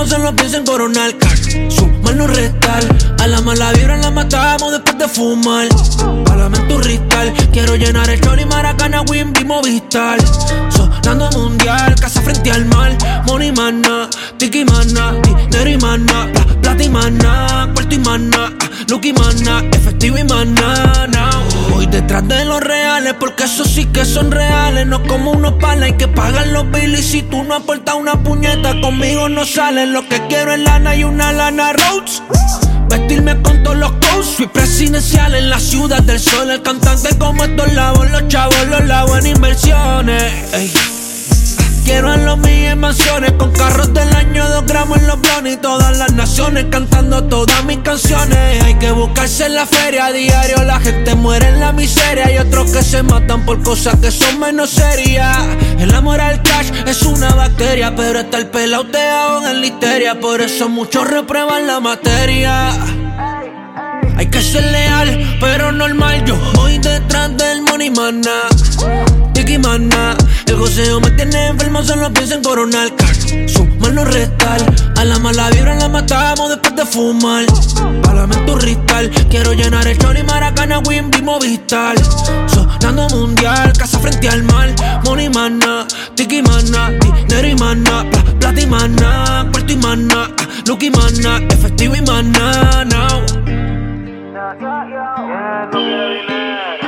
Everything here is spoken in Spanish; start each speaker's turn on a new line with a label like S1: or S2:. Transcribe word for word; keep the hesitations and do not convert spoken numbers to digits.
S1: enfermo solo piensa en coronar cash. Sumar no restar, a la mala vibra la matamos después de fumar. Pálame en tu ristal, quiero llenar el Chori, Maracana, Wimby, Movistar. Sonando mundial, casa frente al mar. Money mana, tiki mana, dinero y mana, pla, plata y mana, cuarto y mana, Lucky mana, efectivo y mana. Now, voy detrás de los reales porque esos sí que son reales. No como unos palas, hay que pagar los bills. Y si tú no aportas una puñeta, conmigo no sales. Lo que quiero es lana y una lana Rhodes. Vestirme con todos los coats. Soy presidencial en la ciudad del sol. El cantante como estos lavos, los chavos los lavos en inversiones. Ey. Quiero en los míos en mansiones, con carros del año, dos gramos en los blones y todas las naciones cantando todas mis canciones. Hay que buscarse en la feria a diario, la gente muere en la miseria y otros que se matan por cosas que son menos serias. El amor al cash es una bacteria, pero está el pelao te ahoga en la histeria, por eso muchos reprueban la materia. Hay que ser leal, pero normal, yo voy detrás del money mana, tiki mana. El goceo me tiene enfermo, solo pienso en coronar cash. Sumar no restar, a la mala vibra la matamos después de fumar. Pálame en tu ristal, quiero llenar el Chori, Maracana, Wimby, Movistar. Sonando mundial, casa frente al mar. Money mana, tiki mana, dinero y mana, pla, plata y mana, cuarto y mana, Lucky mana, efectivo y mana. Now.
S2: Yeah, no quiero dinero.